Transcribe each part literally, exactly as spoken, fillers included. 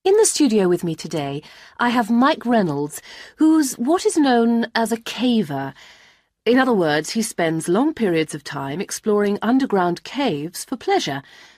In the studio with me today, I have Mike Reynolds, who's what is known as a caver. In other words, he spends long periods of time exploring underground caves for pleasure.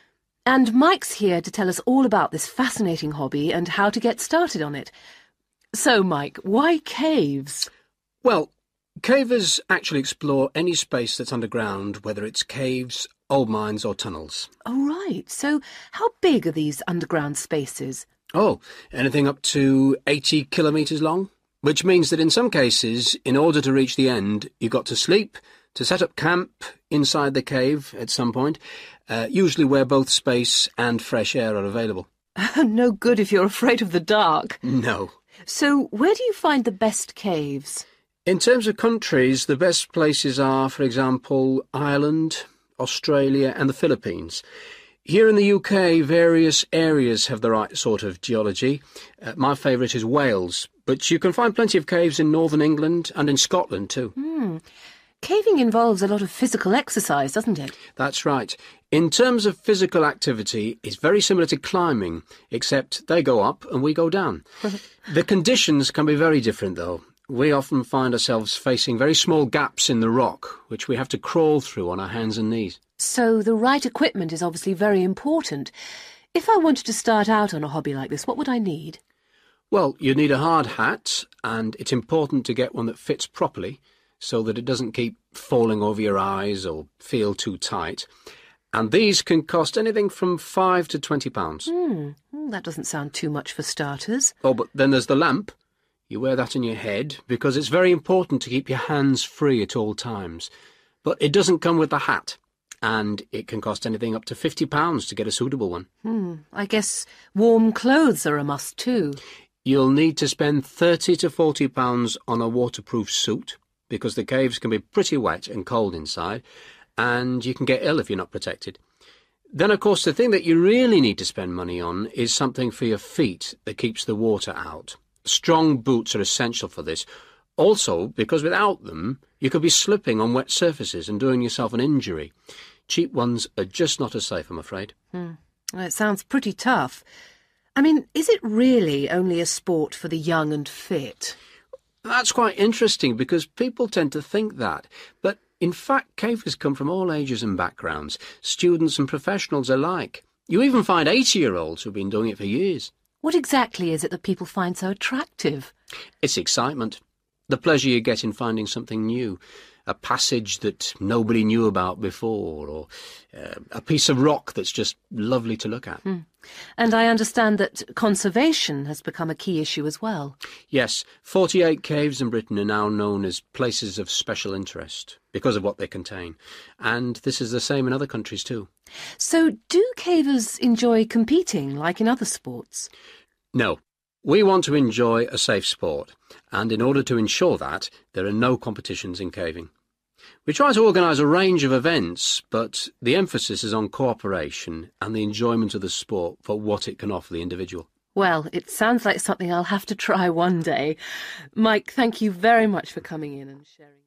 And Mike's here to tell us all about this fascinating hobby and how to get started on it. So, Mike, why caves? Well, cavers actually explore any space that's underground, whether it's caves, old mines or tunnels. Oh, right. So how big are these underground spaces? Oh, anything up to eighty kilometres long, which means that in some cases, in order to reach the end, you've got to sleep, to set up camp inside the cave at some point, uh, usually where both space and fresh air are available. No good if you're afraid of the dark. No. So where do you find the best caves? In terms of countries, the best places are, for example, Ireland, Australia and the Philippines. Here in the U K, various areas have the right sort of geology. Uh, my favourite is Wales, but you can find plenty of caves in northern England and in Scotland too. Hmm. Caving involves a lot of physical exercise, doesn't it? That's right. In terms of physical activity, it's very similar to climbing, except they go up and we go down. The conditions can be very different, though. We often find ourselves facing very small gaps in the rock, which we have to crawl through on our hands and knees. So the right equipment is obviously very important. If I wanted to start out on a hobby like this, what would I need? Well, you need a hard hat, and it's important to get one that fits properly so that it doesn't keep falling over your eyes or feel too tight. And these can cost anything from five to twenty pounds. Hmm, that doesn't sound too much for starters. Oh, but then there's the lamp. You wear that in your head because it's very important to keep your hands free at all times. But it doesn't come with the hat, and it can cost anything up to fifty pounds to get a suitable one. Hmm, I guess warm clothes are a must too. You'll need to spend thirty to forty pounds on a waterproof suit because the caves can be pretty wet and cold inside, and you can get ill if you're not protected. Then, of course, the thing that you really need to spend money on is something for your feet that keeps the water out. Strong boots are essential for this. Also, because without them, you could be slipping on wet surfaces and doing yourself an injury. Cheap ones are just not as safe, I'm afraid. Hmm. Well, it sounds pretty tough. I mean, is it really only a sport for the young and fit? That's quite interesting because people tend to think that. But in fact, cavers come from all ages and backgrounds, students and professionals alike. You even find eighty-year-olds who've been doing it for years. What exactly is it that people find so attractive? It's excitement. The pleasure you get in finding something new. A passage that nobody knew about before, or uh, a piece of rock that's just lovely to look at. Hmm. And I understand that conservation has become a key issue as well. Yes, forty-eight caves in Britain are now known as places of special interest because of what they contain. And this is the same in other countries too. So do cavers enjoy competing like in other sports? No. We want to enjoy a safe sport, and in order to ensure that, there are no competitions in caving. We try to organise a range of events, but the emphasis is on cooperation and the enjoyment of the sport for what it can offer the individual. Well, it sounds like something I'll have to try one day. Mike, thank you very much for coming in and sharing.